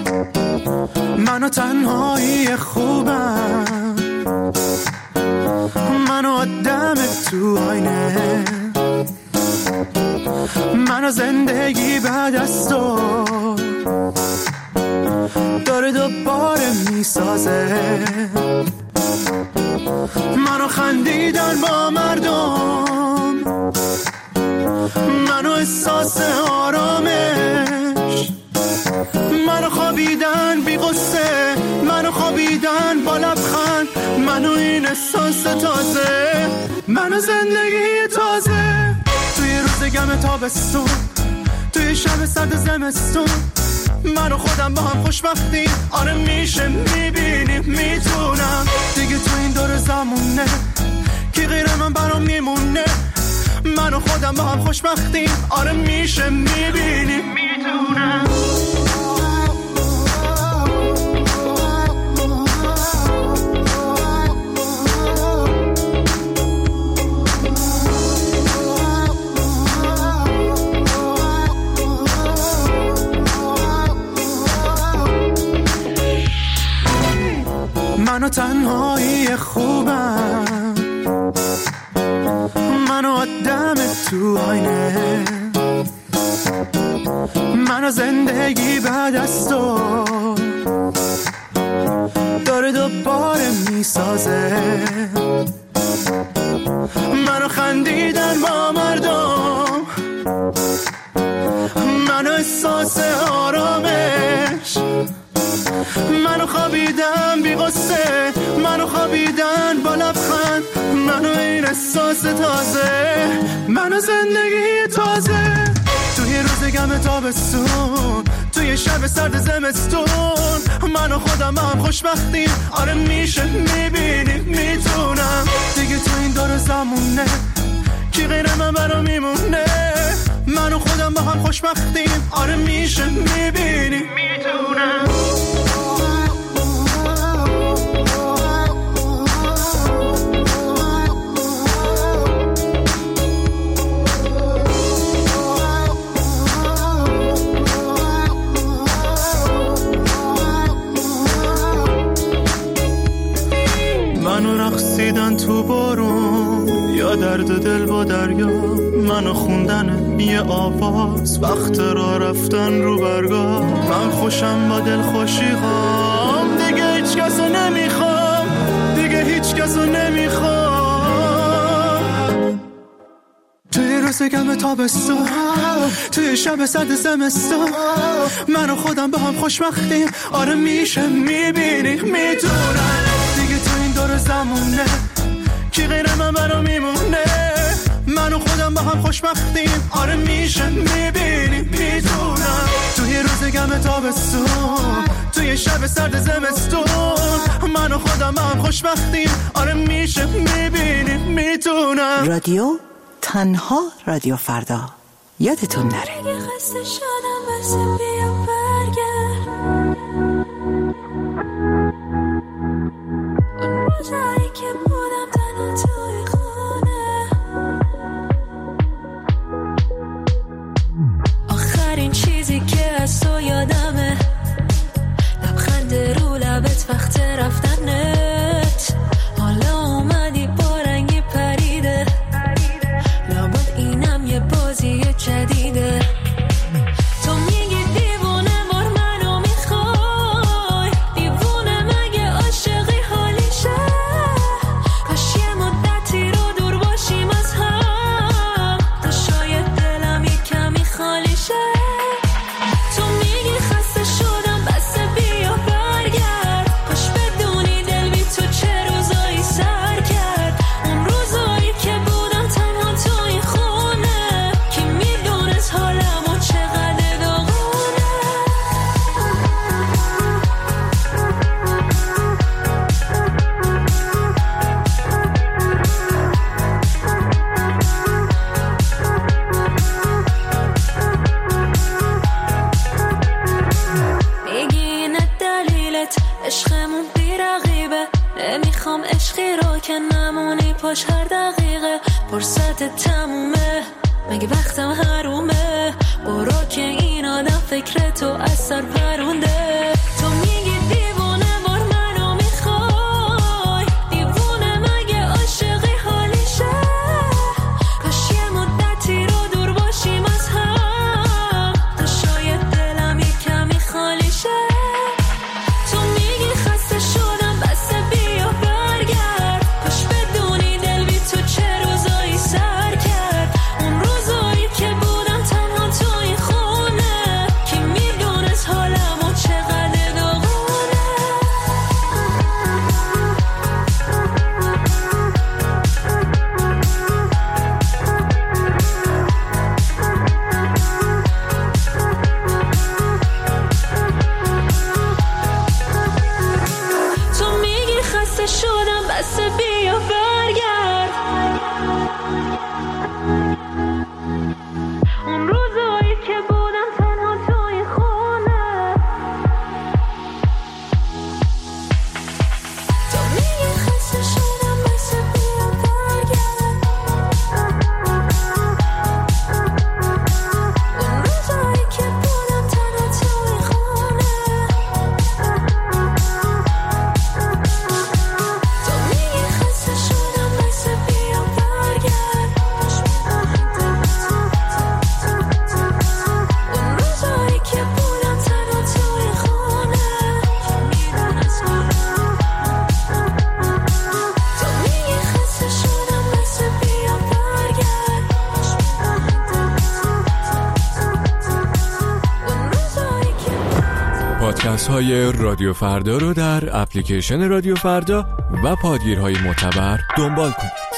منو تنهایی خوبم، منو آدم تو آینه، منو زندگی بعد از تو داره دوباره میسازه. منو خندیدن با مردم، منو احساس آرامش، منو خوابیدن بی غصه، منو خوابیدن با لبخند، منو این احساس تازه، منو زندگی تازه. توی روز گم تابستون، توی شب سرد زمستون، منو خودم با هم خوشبختیم. آره میشه، میبینیم، میتونم دیگه تو این دور زمونه کی غیر من برام میمونه. منو خودم با هم خوشبختیم. آره میشه، میبینیم، میتونم. منو تنهایی خوبم، منو آدم تو آینه، منو زندگی بعد از تو داره دوباره میسازه. منو خندیدن با مردم، منو احساس آرامش، منو خوابیدن بی غصه، منو خوابیدن با لبخند، منو این احساس تازه، منو زندگی تازه. توی روز گم تابستون، توی شب سرد زمستون، منو خودم هم خوشبختیم. آره میشه، میبینیم، میتونم دیگه تو این دور زمونه کی غیر من برام میمونه. منو خودم با هم خوشبختیم. آره میشه، میبینیم، میتونم. منو رقصیدن تو بارون یا درد دل با دریا، منو خوندن یه آواز وقت را رفتن رو برگاه. من خوشم با دل خوشی‌هام، دیگه هیچ کسو نمیخوام، دیگه هیچ کسو نمیخوام. توی روز گم تابستون، توی شب سرد زمستون، منو خودم با هم خوشبختیم. آره میشه، میبینی، میتونم دیگه تو این دور زمونه کی غیر من برام میمونه. منو خودم با هم خوشبختیم. آره میشه، میبینی، میتونم توی روز گم تابستون، توی شب سرد زمستون، منو خودم با هم خوشبختیم. آره میشه، میبینی، میتونم. رادیو تنها رادیو فردا، یادتون نره. خسته شدم بس بیا برگرد، اون روزایی که بودم تنها توی خونه، آخرین چیزی که از تو یادمه لبخند رو لبت وقت رفتنت. حالا اومدی با رنگی پریده، لابد اینم یه بازی جدیده. تو میگی دیوونه مار منو میخوای، دیوونه مگه عاشقی حالیشه؟ کاش یه مدتی رو دور باشیم از هم، تا شاید دلم یه کمی خالی شه. تو میگی خسته شدم بس بیا برگرد، کاش بدونی دل بی تو چه روزایی سر کرد. اون روزایی که بودم تنها تو این خونه، کی میدونست حالمو چقدر داغونه. میگی اینه دلیلت عشقمون بی رقیبه، نمیخوام عشقی رو که نمونی پاش هر دقیقه. فرصت تمومه مگه وقتم حرومه، برو که این آدم فکر تو از سر پرونده. پادکست‌های رادیو فردا رو در اپلیکیشن رادیو فردا و پادگیرهای معتبر دنبال کنید.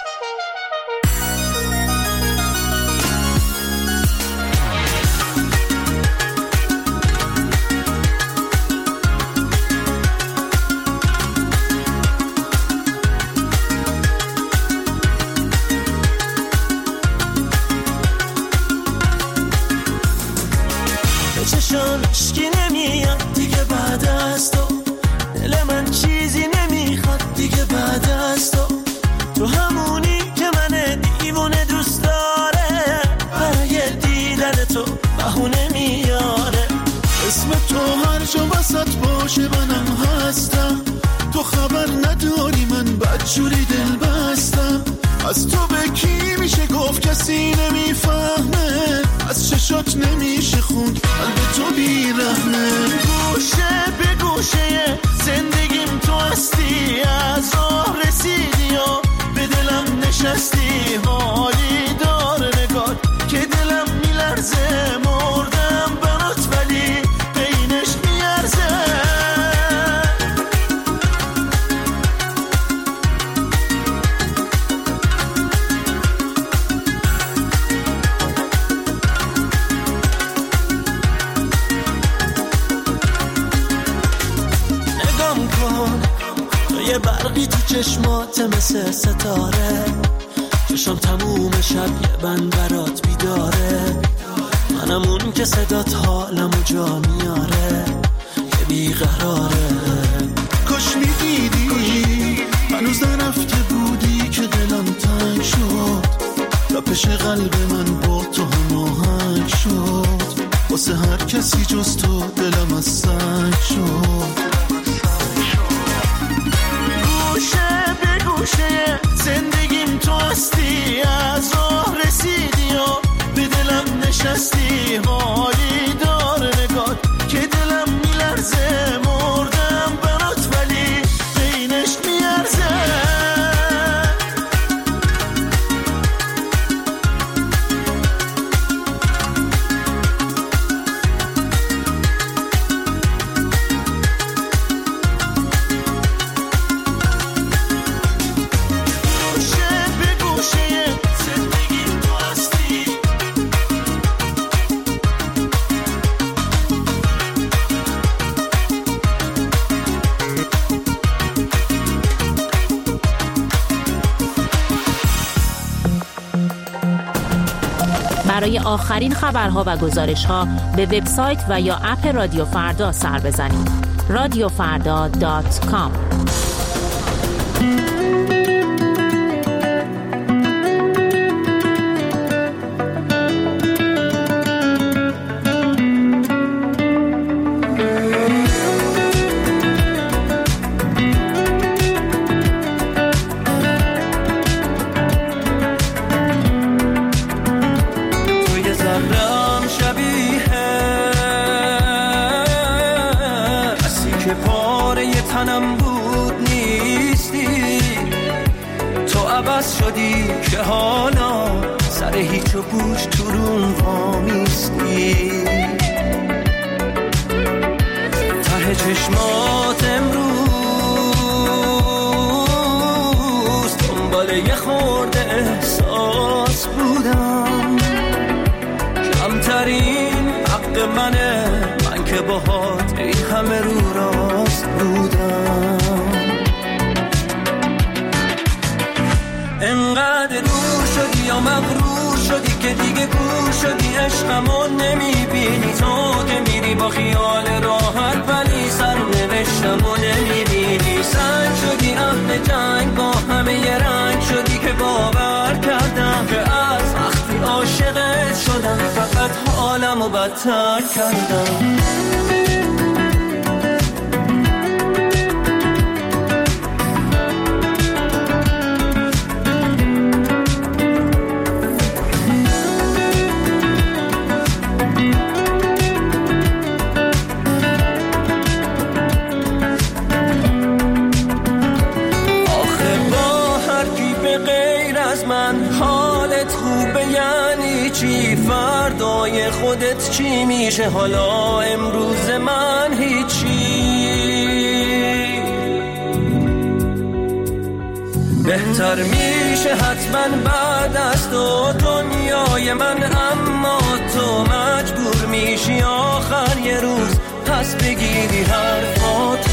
اشکی نمیاد دیگه بعد از تو، دل من چیزی نمیخواد دیگه بعد از تو همونی که من دیوونه دوست داره، برای دیدن تو بهونه میاره. اسم تو هر جا وسط باشه منم هستم، تو خبر نداری من بدجوری دل بستم. از تو به کی میشه گفت کسی نمیفهمه، از چشات نمیشه خوند قلب تو بیرحمه. گوشه به گوشه زندگیم تو هستی، از راه رسیدی و به دلم نشستی. حالی داره نگاه که دلم میلرزه، مردم برات ولی بینش میارزه. یه برقی تو چشمات مثل ستاره، چشم تموم شب یه بند برات بیداره. منم اون که صدات حالمو جا میاره، یه بیقراره. کاش میدیدی هنوز نرفته بودی که دلم تنگ شد، تا پیش قلب من با تو هماهنگ شد. واسه هر کسی جز تو دلم از سنگ شد. گوشه به گوشه زندگیم تو هستی، از راه رسیدی و به دلم نشستی. حالی داره نگاه که دلم میلرزه، مردم برات ولی بینش میارزه. برای آخرین خبرها و گزارش‌ها به وبسایت و یا اپ رادیو فردا سر بزنید. radiofarda.com. تنم بود نیستی، تو عوض شدی که حالا سر هیچ و گوش تو روم وامیستی. ته چشمات امروز دنبال یه خورده احساس بودم، کمترین حق منه، من که باهات این همه رو راست بودم. انقدر دور شدی یا مغرور شدی که دیگه گور شدی، عشقمو نمیبینی. تو که میری با خیال راحت ولی سرنوشتمو نمیبینی. سنگ شدی اهل جنگ، با همه یه رنگ شدی که باور کردم که از وقتی عاشقت شدم فقط حالمو بدتر کردم. فردای خودت چی میشه؟ حالا امروز من هیچی بهتر میشه حتما بعد از تو دنیای من، اما تو مجبور میشی آخر یه روز پس بگیری حرفاتو.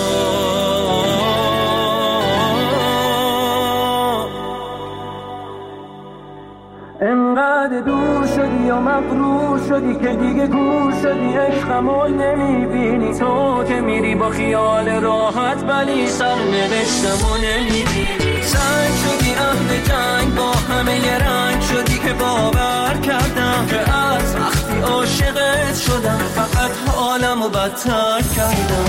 انقدر دور شدی و مغرور شدی که دیگه گور شدی، عشقمو نمیبینی تو که میری با خیال راحت، ولی سرنوشتمو نمیبینی. سنگ شدی اهل جنگ با همه ی رنگ شدی که باور کردم که از وقتی عاشقت شدم فقط حالمو بدتر کردم.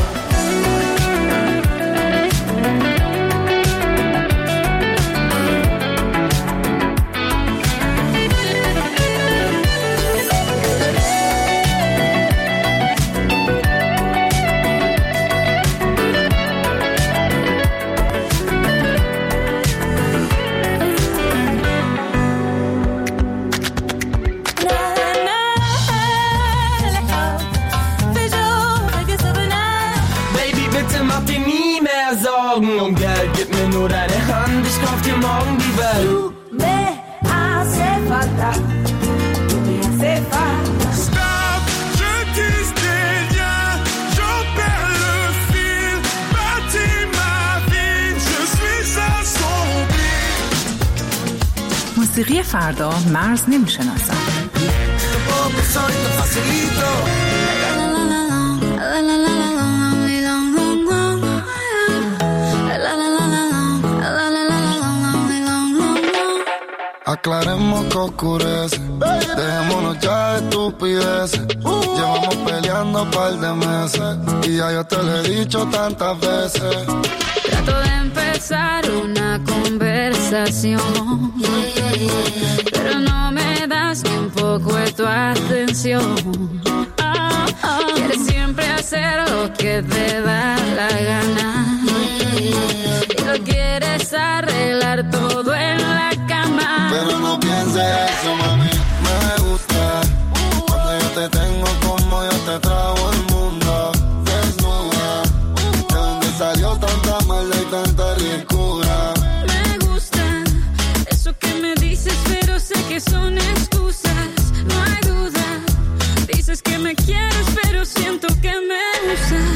Um Geld, gib mir nur deine Hand, ich kauf dir morgen die Welt. Du me hace falta, tu me hace falta. Stop, je disais rien, j'en perds le fil. Bâtis ma vie, je suis assombri. موسیقی فردا مرز نمیشناسد. Aclaremos que oscurece, dejémonos ya de estupideces. Llevamos peleando un par de meses y ya yo te lo he dicho tantas veces. Trato de empezar una conversación, pero no me das ni un poco de tu atención. Quieres siempre hacer lo que te da la gana y lo quieres arreglar todo en la cama. Pero no pienses eso, mami, me gusta cuando yo te tengo como yo te trago el mundo desnuda. De donde salió tanta maldad y tanta ricura. Me gusta eso que me dices, pero sé que son excusas, no hay duda. Dices que me quieres, pero siento que me usas.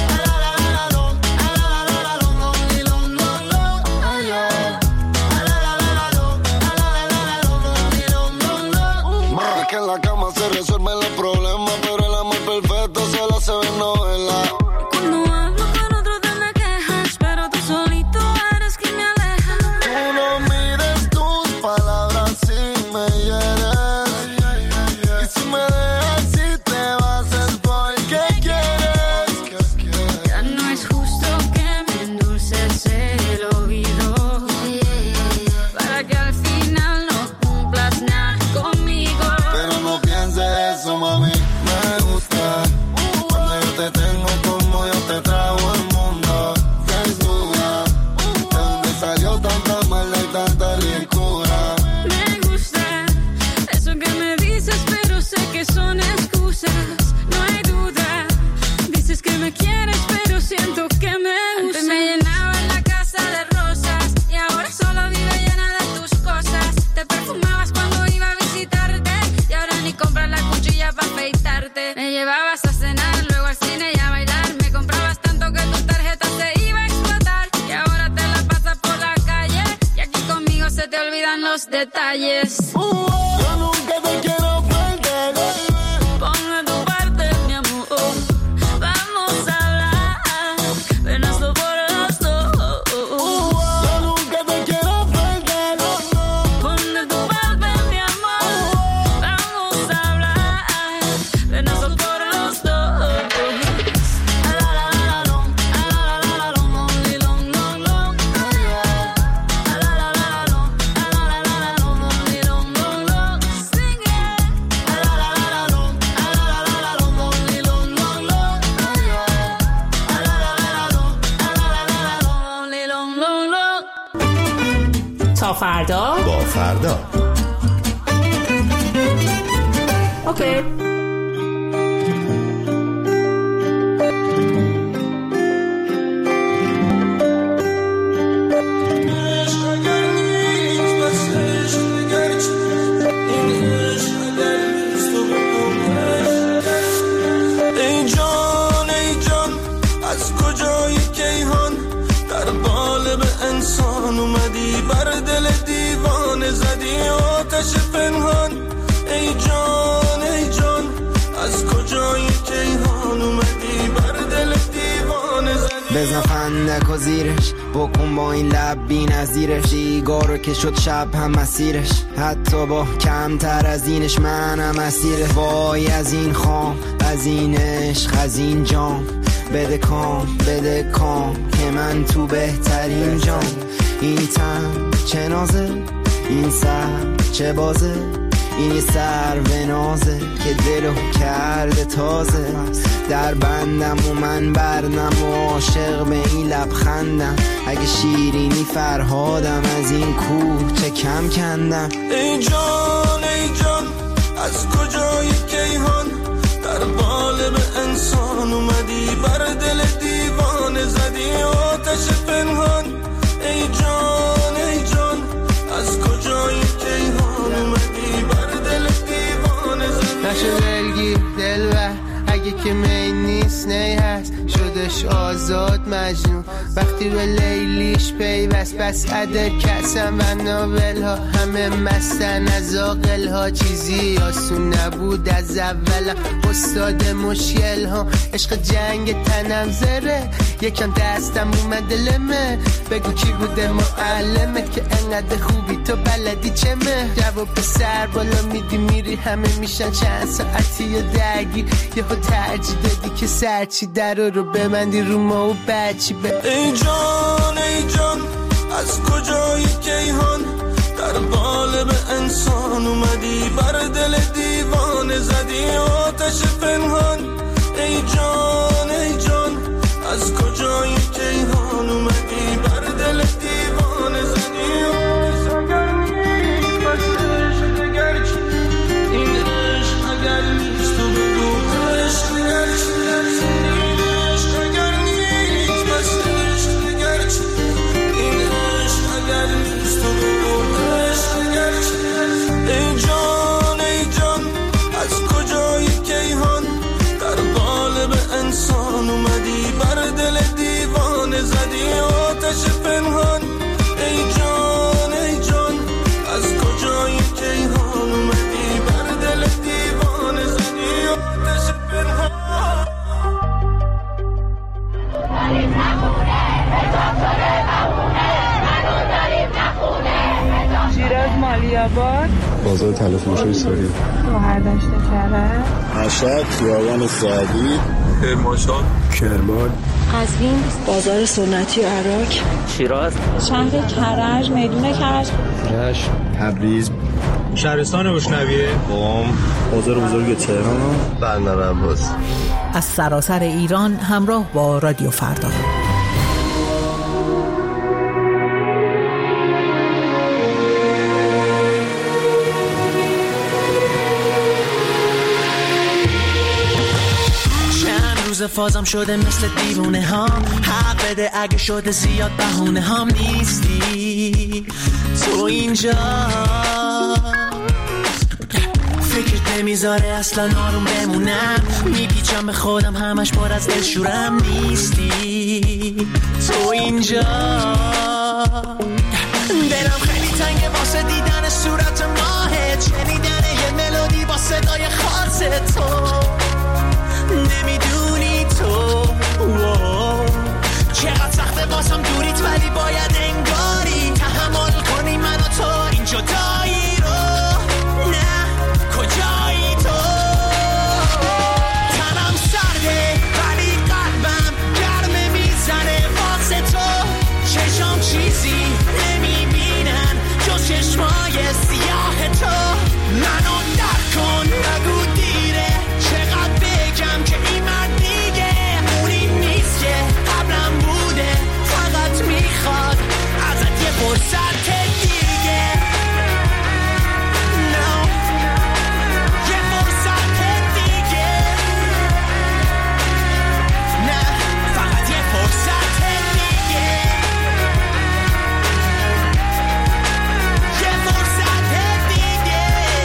Es que en la cama se resuelven los problemas, pero el amor perfecto solo se ve en novela. Cuando hablo con otro te me quejas, pero tú solito eres quien me aleja. Tú no mires tus palabras si me hieres. Y si me dejas, si te vas es porque quieres. Ya no es justo que me endulces el oído para que al final no cumplas nada conmigo. Pero no pienses eso, mami, me gusta cuando yo te tengo como yo te trago el mundo desnuda. De donde salió tanta maldad y tanta ricura. Me gusta eso que me dices, pero sé que son excusas, no hay duda. Dices que me quieres, pero siento que me usas. Antes me llenaba la casa de rosas y ahora solo vive llena de tus cosas. Te perfumabas cuando iba a visitarte y ahora ni compras la cuchilla para afeitarte. Me llevabas a cenar, luego al cine y a bailar. Me comprabas tanto que tu tarjeta se iba a explotar y ahora te la pasas por la calle y aquí conmigo se te olvidan los detalles. Yo nunca te quiero perder. Pon de tu parte, mi amor. Vamos a hablar. Ven a esto por los dos. Yo nunca te quiero perder. Pon de tu parte, mi amor. Vamos a hablar. Ven a esto por los dos. تا فردا با فردا. اوکی. عشق بزن فندک و زیرش، بکن با این لب بی نظیرش، دیگارو که شد شب هم مسیرش، حتی با کمتر از اینش منم اسیره. وای از این خام، از این عشق، از این جام، بده کام که من تو بهترین جام. این تن چه نازه، این سر چه بازه، این سر و نازه که دلو کرده تازه. در بندم و من بردم و عاشق به این لبخندم، اگه شیرینی فرهادم از این کوه چه کم کندم. ای جان از کجای کیهان، در قالب انسان اومدی، بر دل دیوانه زدی آتش پنهان. ای جان از کجای کیهان اومدی، بر دل دیوانه زدی. نشو دلگیر دلبر، اگه که می نیست نی هست، شدش آزاد مجنون وقتی به لیلیش پیوست. بس عده کسم و ناول ها همه مستن از آقل ها، چیزی آسون نبود از اول. استاد مشکل ها عشق جنگ تنم زره، یکم دستم اومد لمه، بگو کی بوده معلمت که انقدر خوبی تو بلدی چمه. جواب سر بالا میدی میری همه میشن چند ساعتی و درگیر، یهو ترجیح دادی که سرچی در رو ببندی رو ما و بچی ای جان از کجای کیهان، در قالب انسان اومدی، بر دل دیوانه زدی آتش پنهان. ای جان از کجای کیهان اومدی، بر دل دیوانه زدی آتش. اگر نیست بس عشق اگر چی، این عشق اگر نیست تو بگو عشق اگر چی، این عشق اگر نیست بس عشق اگر چی، این عشق اگر نیست تو بگو عشق اگر چی. ای جان از کجای کیهان، در قالب انسان اومدی، بر دل دیوانه زدی آتش پنهان. ای جان از کجای کیهان اومدی، بر دل دیوانه زدی آتش پنهان. داریم نخونه حساب شده نمونه، منو داریم نخونه. شیراز مالیاباد، بازار تلفروشی سوری، گوهردشت کرد، مشهد خیابان سعدی، کرمانشاه، کرمان، قزوین، بازار سنتی عراق، شیراز، شهر کرج، میدون کرج، رشت، تبریز، شهرستان روشنویه، قم، بازار بزرگ تهران، بندر عباس. از سراسر ایران همراه با رادیو فردا. فازم شده مثل دیوونه ها، حق بده اگه شده زیاد بهونه هم نیستی تو اینجا. فکرت نمیذاره اصلا آروم بمونم، میپیچم به خودم همش پر از دلشورم نیستی تو اینجا. دلم خیلی تنگه واسه دیدن صورت ماهت، شنیدن یه ملودی با صدای خاص تو. نمیدونی تو چقدر سخته واسم دوریت، ولی باید انگاری تحمل کنی من و تو این جدایی رو. نه کجایی تو، تنم سرده ولی قلبم گرمه میزنه واسه تو. چشم چیزی نمیبینن جز چشمای سیاه تو. منو درک کن نگو دیره، چقدر بگم که این مرد دیگه اونی نیست که قبلم بوده، فقط میخواد ازت یه فرصت دیگه. No. یه فرصت دیگه، نه فقط یه فرصت دیگه، یه فرصت دیگه.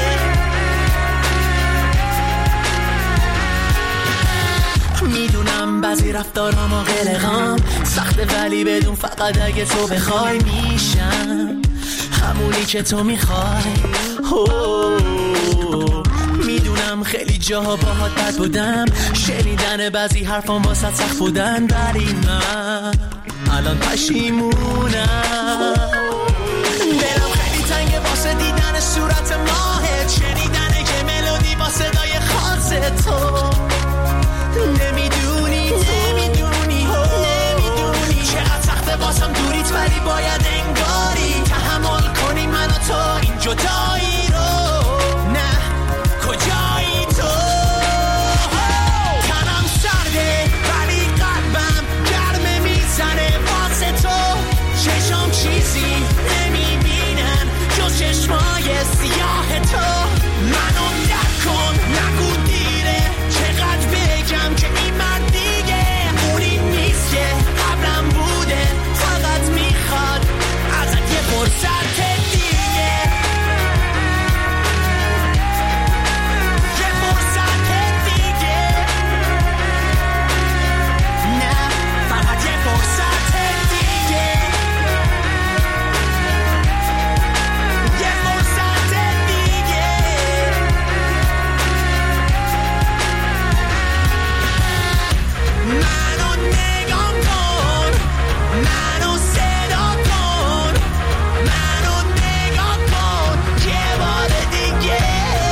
میدونم بعضی رفتارام و قلقام سخته، ولی بدون فقط اگه تو بخوای میشم همونی که تو میخوای. میدونم خیلی جاها باهات بد بودم، شنیدن بعضی حرفام واسه سخت بودن، ولی من الان پشیمونم. دلم خیلی تنگه واسه دیدن صورت ماهت، شنیدن که ملودی با صدای خاص تو. نمیدونی چقدر سخته واسم دوریت، ولی باید انگاری تحمل کنی من و تو این جدایی رو. نه کجایی تو؟ تنم سرده ولی قلبم گرمه میزنه واسه تو. چشم چیزی نمیبینن جز چشمای سیاه تو. منو نکن نگو دیره، چقدر بگم که این مرد دیگه اونی نیست که قبلم بوده، فقط میخواد ازت یه فرصت دیگه، یه فرصت دیگه. نه فقط یه فرصت دیگه، یه فرصت دیگه. منو نگاه کن، منو صدا کن، منو نگاه کن یه بار دیگه.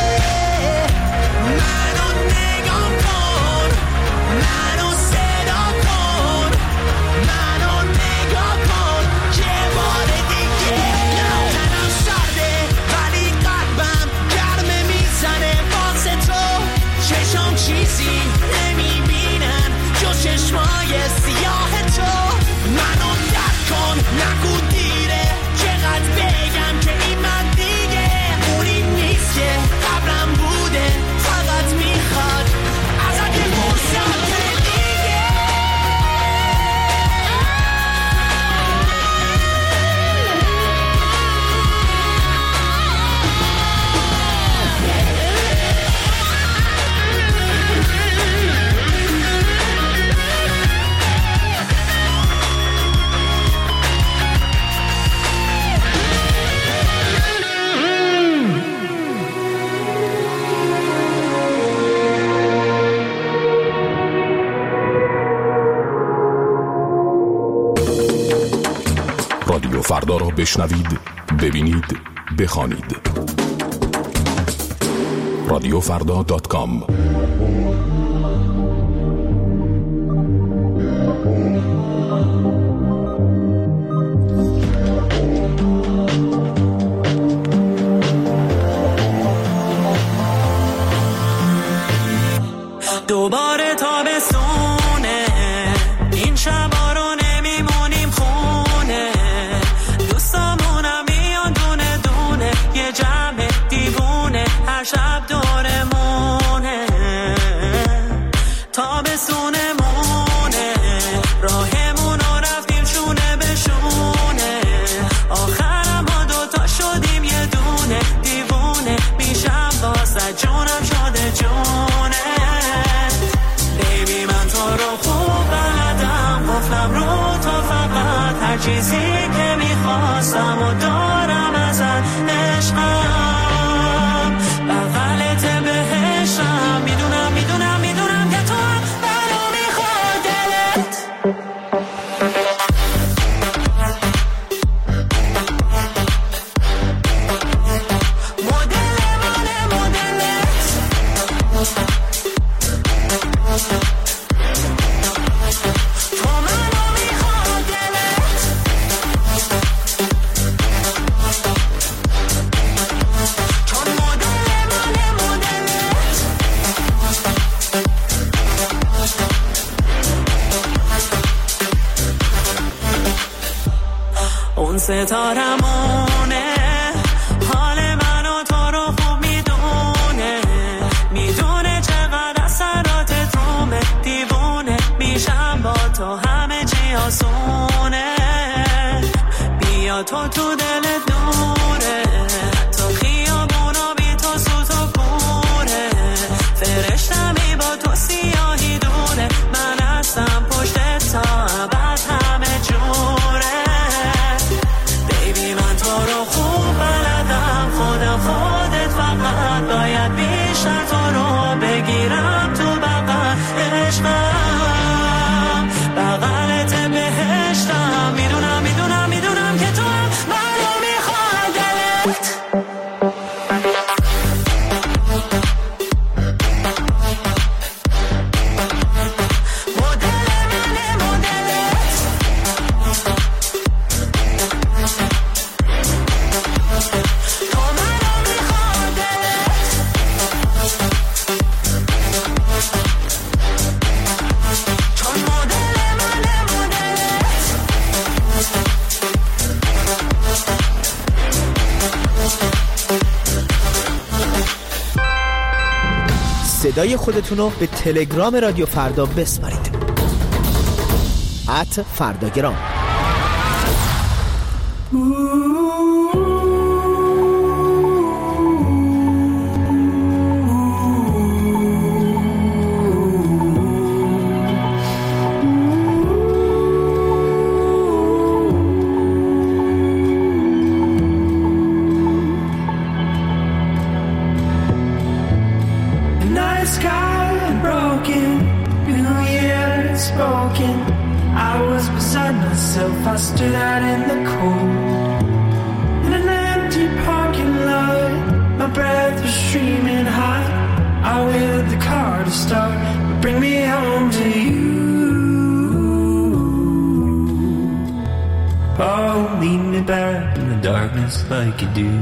منو نگاه کن، منو صدا کن، منو نگاه کن یه بار دیگه. تنم سرده ولی قلبم گرمه میزنه واسه تو. چشم چیزی نمیبینن جز چشمای سیاه تو. منو درک کن نگو دیره، چقدر بگم که این من دیگه اونی نیست که قبلم بوده، فقط میخواد ازت یه فرصت دیگه. رادیو فردا را بشنوید، ببینید، بخوانید. رادیوفردا.com. دوباره تابستونه، این شبا رو نمیمونیم خونه، دوستامونم میان دونه دونه، یه جمع دیوونه هر شب دورمونه. تابستونمونه، راهمون رو رفتیم شونه به شونه، آخرم ما دوتا شدیم یه دونه، دیوونه میشم واسه جونم شده جونه. بیبی من تو رو خوب بلدم، قفلم رو تو فقط، هر چیزی که میخواستم و دارم ازت، عشقم بغلت بهشم، میدونم میدونم میدونم که تو هم برو میخواد دلت. اون ستارمونه، حال من و تو رو خوب میدونه، میدونه چقدر اثرات تومه، دیوونه میشم با تو همه چی آسونه. بیا تو تو دلت نوره، تو خیابونا بی تو سوت و کوره، فرشتمی با تو سیاهی دونه، من هستم پشت تا ابد همه جوره. بیبی من تو رو خوب بلدم، خودت فقط باید بیشتر تو رو صدای خودتون رو به تلگرام رادیو فردا بسپارید. @فرداگرام. I stood out in the cold in an empty parking lot. My breath was streaming hot. I willed the car to start, bring me home to you. Oh, lead me back in the darkness like you do.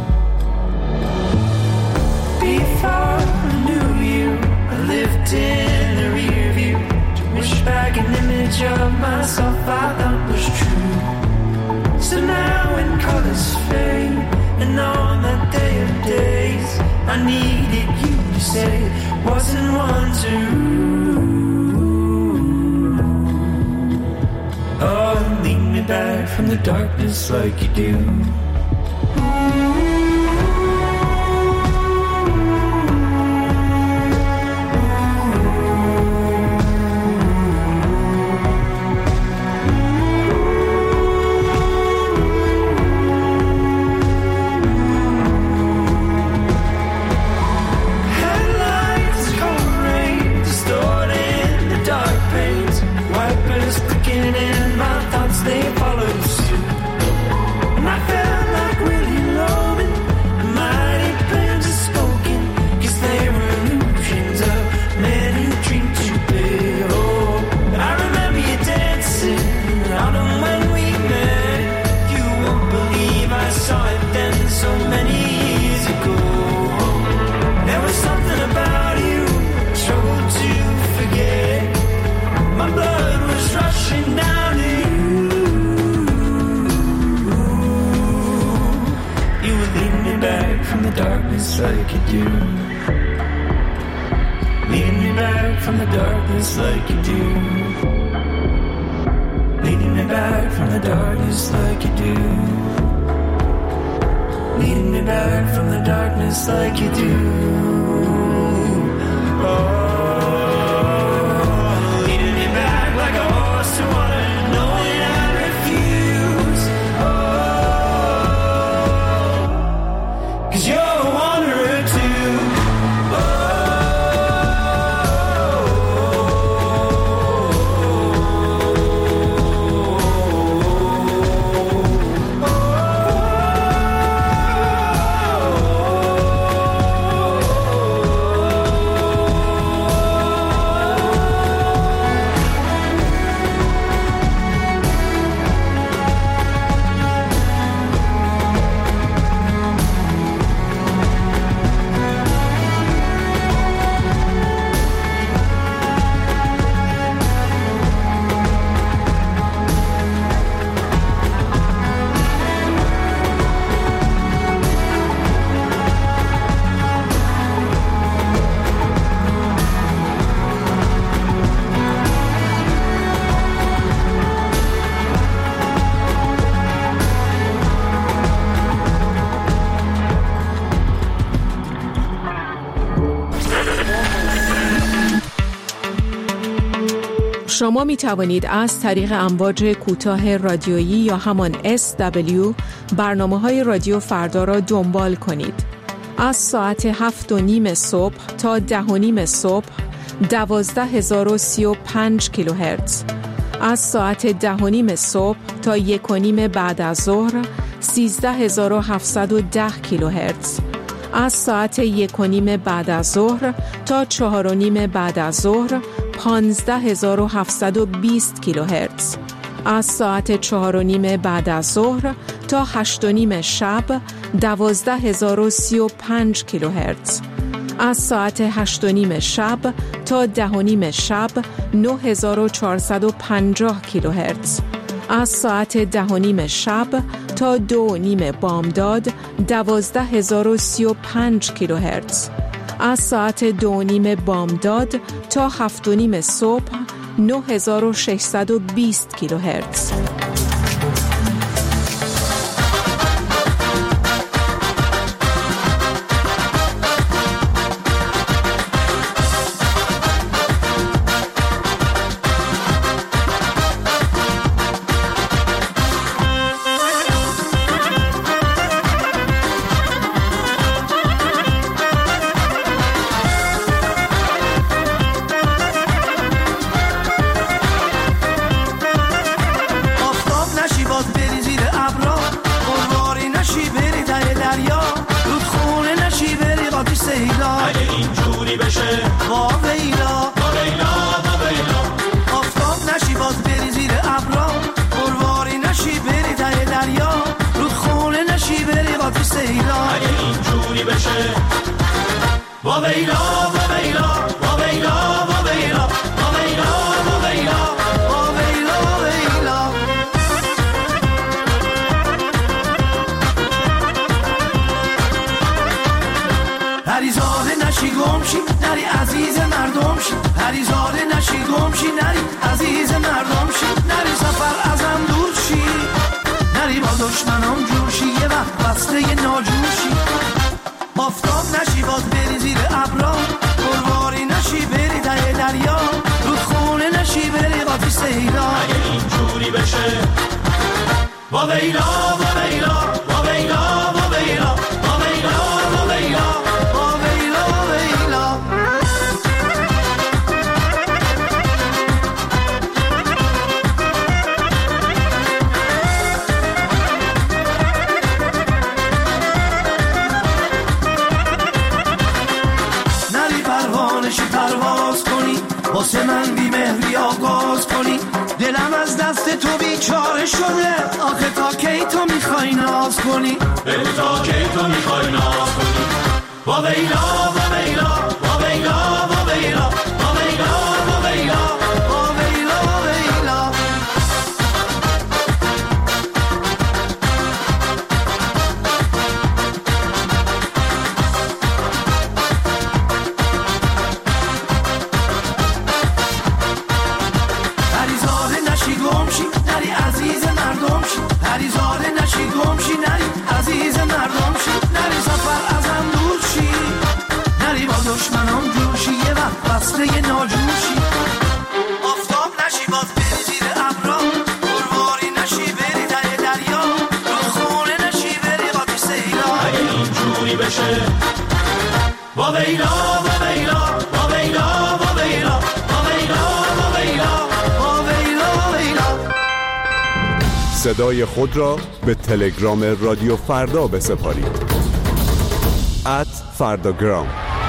Before I knew you, I lived in the rear view. Wish back an image of myself I thought was true. So now when colors fade, and on that day of days, I needed you to say wasn't one to. Oh, lead me back from the darkness like you do. Like you do, leading me back from the darkness like you do, leading me back from the darkness like you do, leading me back from the darkness like you do. Oh. شما می توانید از طریق امواج کوتاه رادیویی یا همان SW برنامه‌های رادیو فردا را دنبال کنید. از ساعت 7:30 صبح تا 10:30 صبح 12035 کیلوهرتز. از ساعت 10:30 صبح تا 1:30 بعد از ظهر 13710 کیلوهرتز. از ساعت 1:30 بعد از ظهر تا 4:30 بعد از ظهر 15720 کیلوهرتز. از ساعت 4:30 بعد از ظهر تا 8:30 شب 12035 کیلوهرتز. از ساعت 8:30 شب تا 10:30 شب 9450 کیلوهرتز. از ساعت 10:30 شب تا 2:30 بامداد 12035 کیلوهرتز. از ساعت 2:30 بامداد تا 7:30 صبح 9620 کیلوهرتز. واسه من بی‌مهری آغاز کنی، دلم از دست تو بیچاره شده، آخه تا کی تو میخوای ناز کنی، بگو تا کی تو میخوای ناز کنی. وا ویلا وا ویلا وا ویلا وا ویلا وا ویلا وا ویلا وا ویلا ویلا. دشمنام جوشی یه وقت بسته یه ناجوشی، آفتاب نشی باز بری زیر ابرا، پرواری نشی بری ته دریا، رودخونه نشی بری قاطی سیلا. اگه اینجوری بشه وا ویلا وا ویلا وا ویلا وا ویلا وا ویلا وا ویلا وا ویلا ویلا. صدای خود را به تلگرام رادیو فردا بسپارید. @فرداگرام.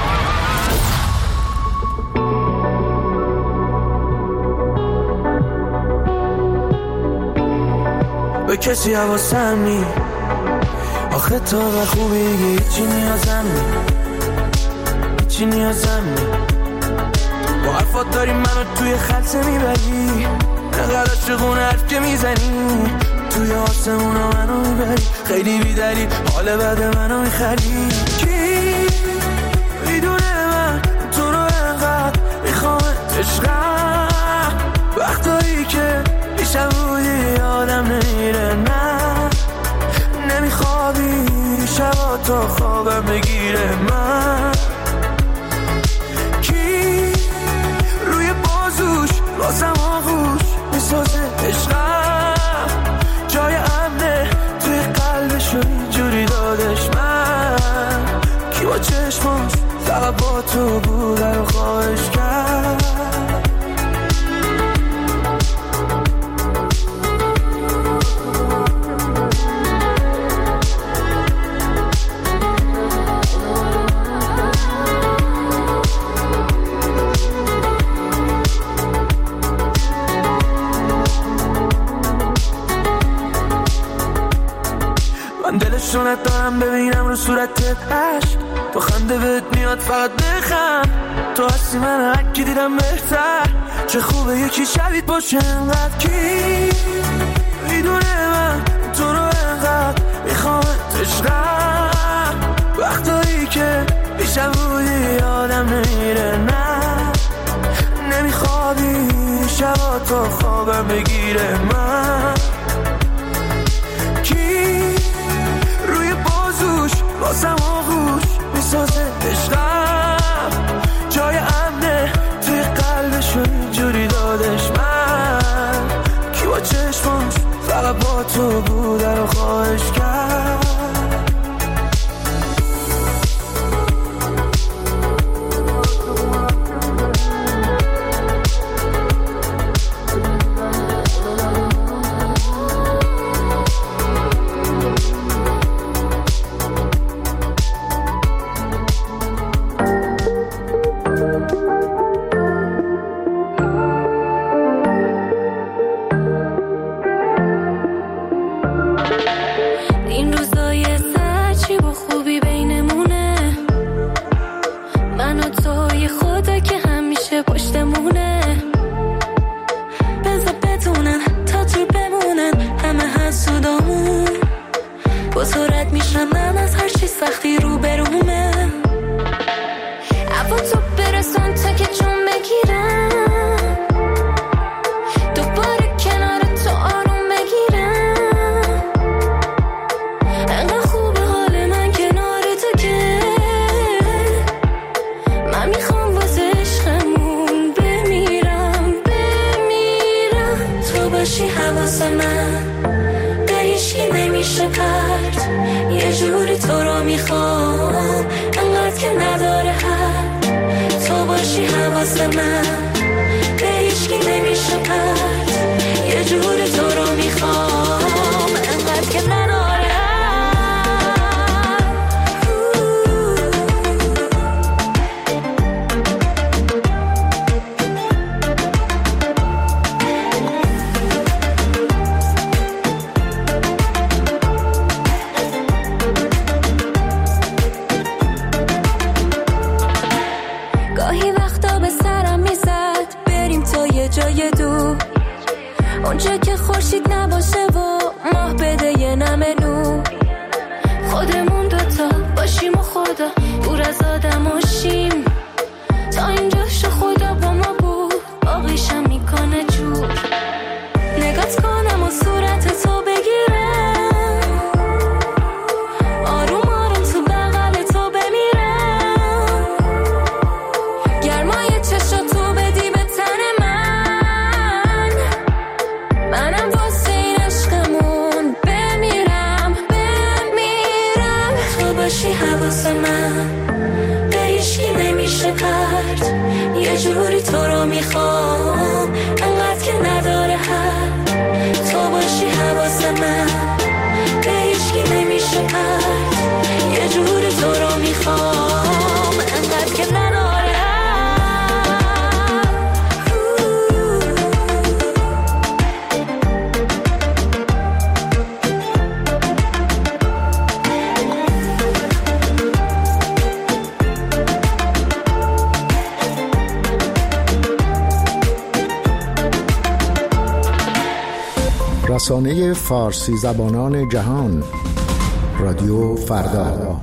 به کسی حواسم نی، آخه تو و خوبی هیچی نیازم نی، هیچی نیازم نی. با حرفات داری منو توی خلصه میبری، نقل عاشقون حرف که میزنی، توی آسمونا منو میبری، خیلی بیدری حال بعد منو میخری. کی میدونه من تو رو انقدر میخوامت عشقم، وقتایی که بیشتر بودی آدم نمیره، نه نمیخوابی شبا تا خوابم بگیره. من کی روی بازوش بازم آغوش میسازه عشقم، جای امنه توی قلبشو اینجوری دادش. من کی با چشماش فقط با تو بوده رو خواهش کرد. دلشونت دارم ببینم رو صورتت عشق، تو خنده بهت میاد فقط بخند، تو هستی من هر کی دیدم بهتر، چه خوبه یکی شبیت باشه انقدر. کی میدونه من تو رو انقدر میخوامت عشقم، وقتایی که بیشتر بودی خوابم بگیره من کی روی بازوش واسم آغوش میسازه عشقم جای امنه توی قلبشو اینجوری دادش من کی با چشماش فقط با تو بوده رو خواهش کرد رسانه فارسی زبانان جهان رادیو فردا.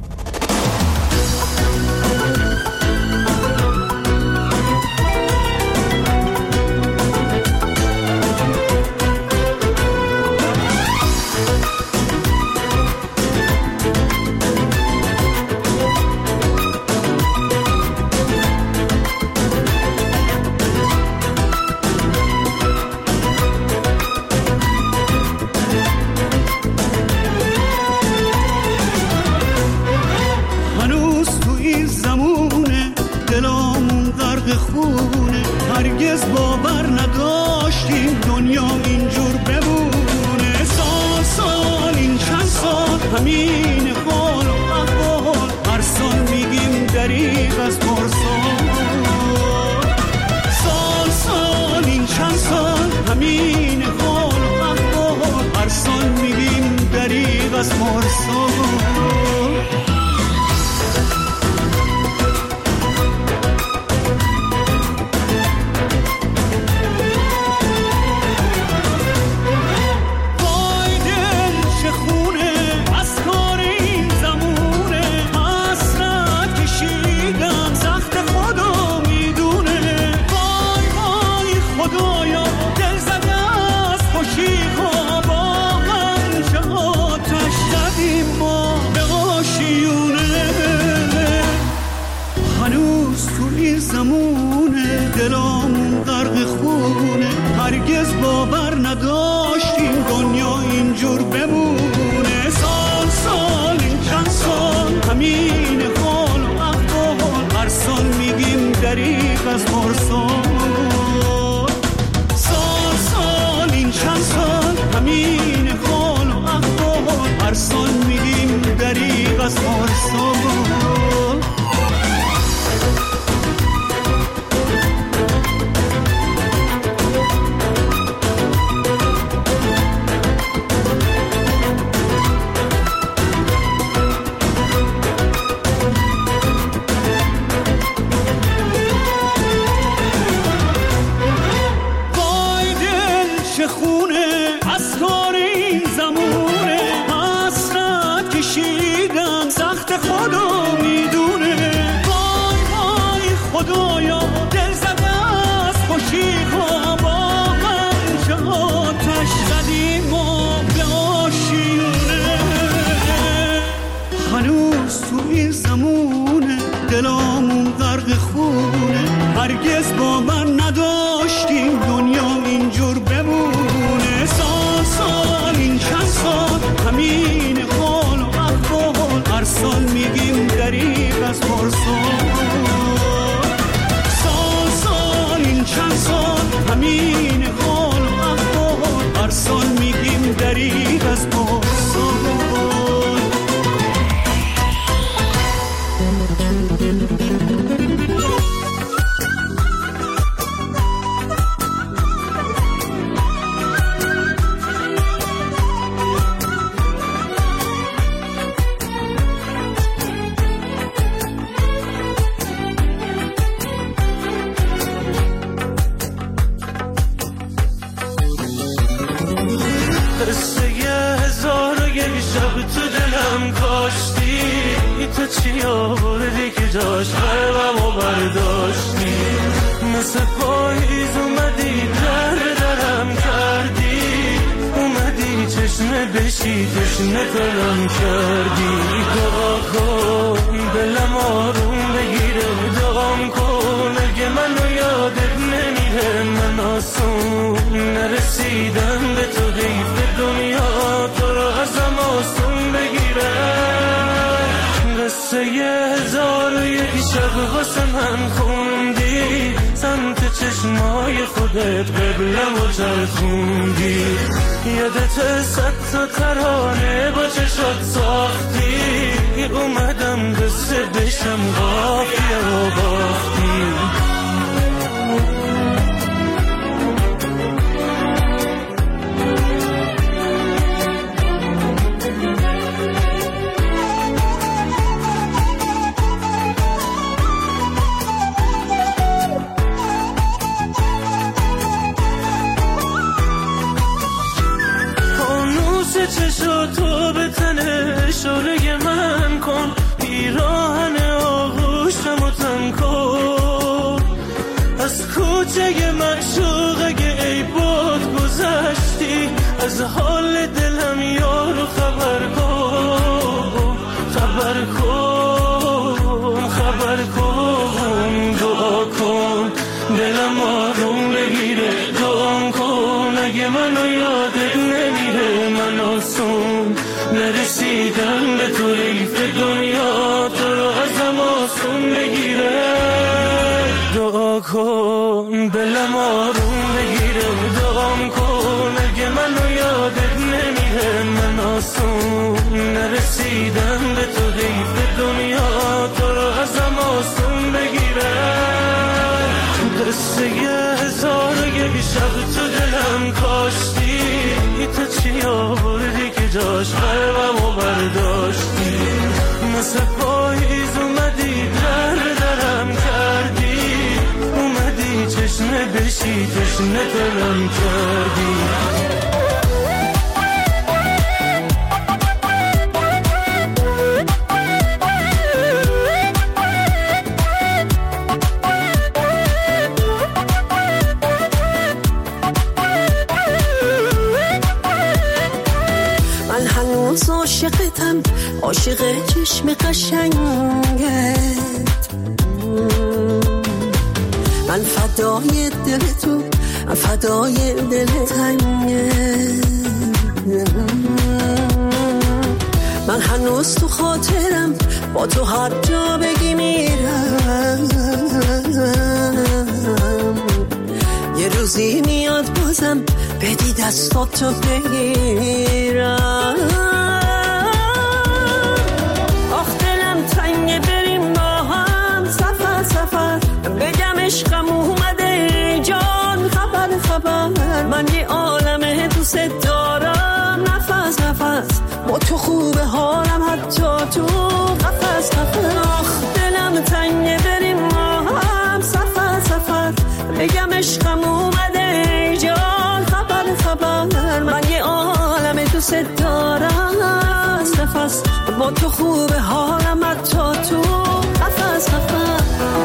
نداشتیم دنیا اینجور بمونه. سال سال این چند سال همین حال و احوال، هر سال میگیم دریغ از پارسال. سال سال این چند سال همین حال و احوال، هر سال میگیم دریغ از پارسال. دلامون غرق خونه، هرگز با من نداشتیم دنیا اینجور بمونه. سال سال این چند سال همین حال و احوال، هر سال میگیم دریغ از پارسال. سال سال این چند سال همین حال و احوال، هر سال میگیم دریغ از پارسال. چی آوردی که جاش قلبمو برداشتی، مثل پاییز اومدی درم کردی، اومدی چشمه بشی تشنه ترم کردی. دعا کن دلم آروم بگیره، دعام کن اگه منو یادت نمیره. من آسون نرسیدم به تو، حیف دنیا تو رو ازم آسون بگیره. قصه 1001 شب واسه من خوندی، سمت چشمای خودت قبلم و چرخوندی. یادت 100 تا ترانه با چشات ساختی، اومدم قصه بشم قافیه و باختی. چشاتو به تنه شاله من کن، پیراهن آغوشم و تن کن. از کوچه معشوق اگه ای باد گذشتی، از حال دلم یارو خبر کن. خبر کن خبر کن، دعا کن دلم آروم بگیره. دعا کن اگه منو یادت نمیره. من آسون نرسیدم به تو، حیف دنیا تو رو ازم آسون بگیره. دعا کن دلم آروم بگیره. دعام کن اگه منو یادت نمیره. من آسون نرسیدم به تو، حیف دنیا تو رو ازم آسون بگیره. قصه 1001 شب تو دلم کاشتی، تو چی آوردی که جاش قلبمو برداشتی. مثل پاییز اومدی درم کردی، اومدی چشمه بشی تشنه ترم کردی. عاشقتم، عاشق چشم قشنگت، من فدای دل تو، فدای دل تنگه. من هنوز تو خاطرم با تو هر جا بگی میرم. یه روزی میاد بازم بدی دستاتو بگیرم. آخ دلم تنگه بریم با هم سفر سفر، بگم عشقم اومده جان خبر خبر. من یه عالمه دوست دارم نفس نفس، با تو خوبه حالم حتی تو قفس قفس. آخ دلم تنگه بریم ما هم سفر سفر، بگم عشقم اومده جان خبر خبر. من یه عالم دوست دارم نفس نفس، با تو خوبه حالم حتی تو قفس قفس.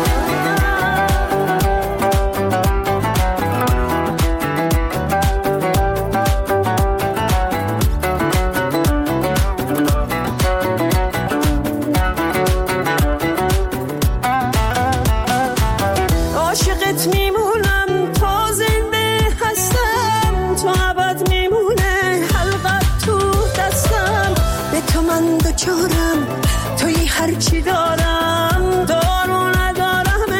توی هر چی دارم دارو ندارم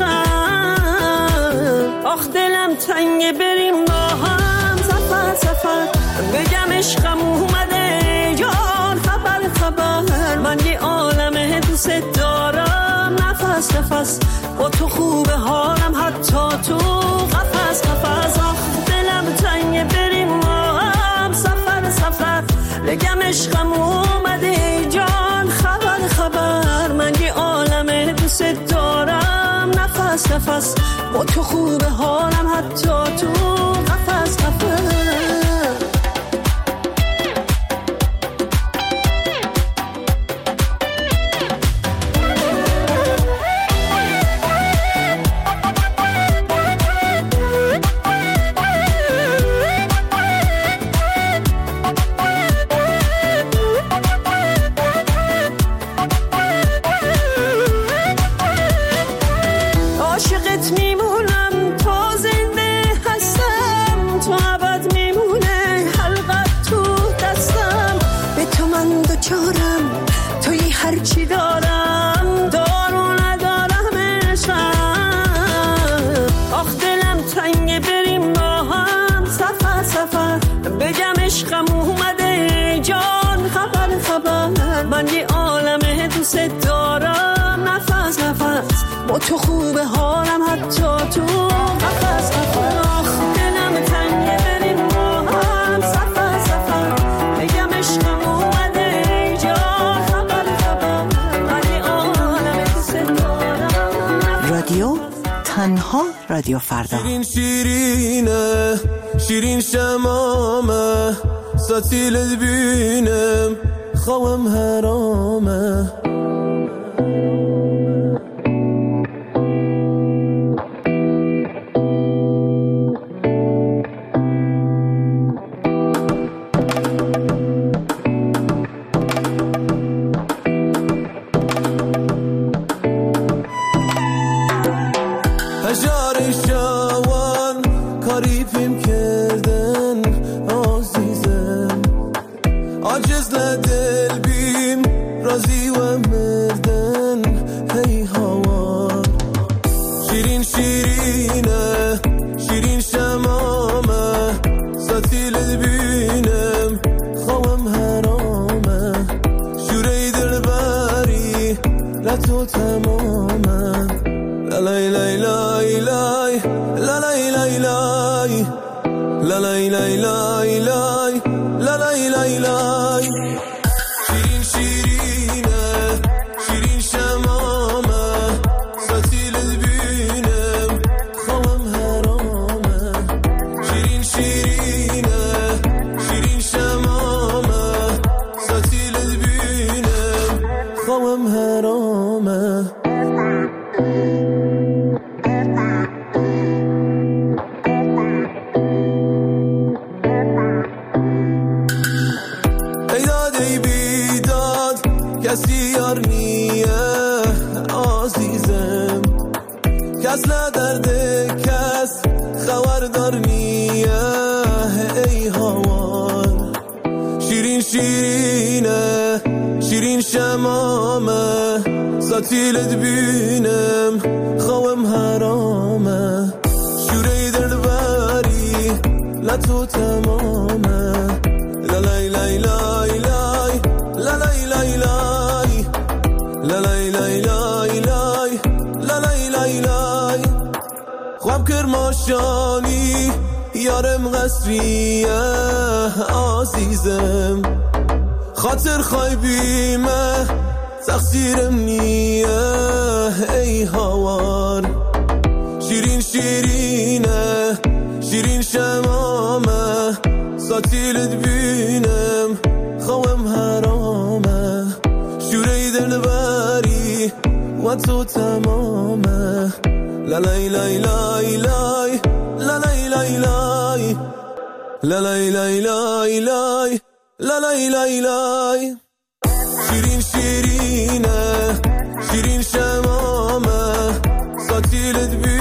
عشقم. آخ دلم تنگه بریم با هم سفر سفر، بگم عشقم اومده جان خبر خبر. من یه عالمه دوست دارم نفس نفس، با تو خوبه حالم حتی تو قفس قفس. آخ دلم تنگه بریم با هم سفر سفر، بگم عشقم اومده جان خبر خبر. من یه عالمه دوست دارم نفس نفس، با تو خوبه حالم حتی تو قفس قفس. توی هر چی دارم دارو ندارم عشقم. آخ دلم تنگه بریم با هم سفر سفر، بگم عشقم اومده جان خبر خبر. من یه عالمه دوست دارم نفس نفس، با تو خوبه حالم حتی تو قفس قفس. آخ دلم تنگه بریم با هم سفر سفر، بگم عشقم اومده جان خبر خبر. من یه عالمه دوست دارم. رادیو تنها رادیو فردا. شیرین شیرینه شیرین شمامه، ستیلت بینم خوام حرامه. هجار شوان کاری پیم کردن عزیزم، عاجز ندل بیم رازی و مردن. هی هوا شیرین شیرینه شیرین شمامه، ستیلت بینم خوام حرامه. شوره دل بری لطو تمامه. لای لای لای لای لای لای لای لای لای لای لای لای لای لای. شیرین شیرینه شیرین شمامه، ستیلت بینم خوام حرامه. شیرین شیرینه شیرین شمامه، ستیلت بینم خوام حرامه. کسی یار نیه عزیزم، کس ندرده کس خبردار شیرینه شیرین شمامه ساتیلت بینم خوام حرامه شوره دلبری لطو تمامه لالای لای لای لای لالای لای لای لالای لای لای لای لالای لای لای خوام کرماشانی یارم قصریه عزیزم خاطر خایبیمه تقصیرم نیه ای هوار شیرین شیرینه شیرین شمامه ساتیلت بینم خوام حرامه شوره دلبری و تو تمامه لالای لای لای لای لالای لای لای لالای لای لای لای لالای لای لای شیرین شیرینه شیرین شمامه ساتیلت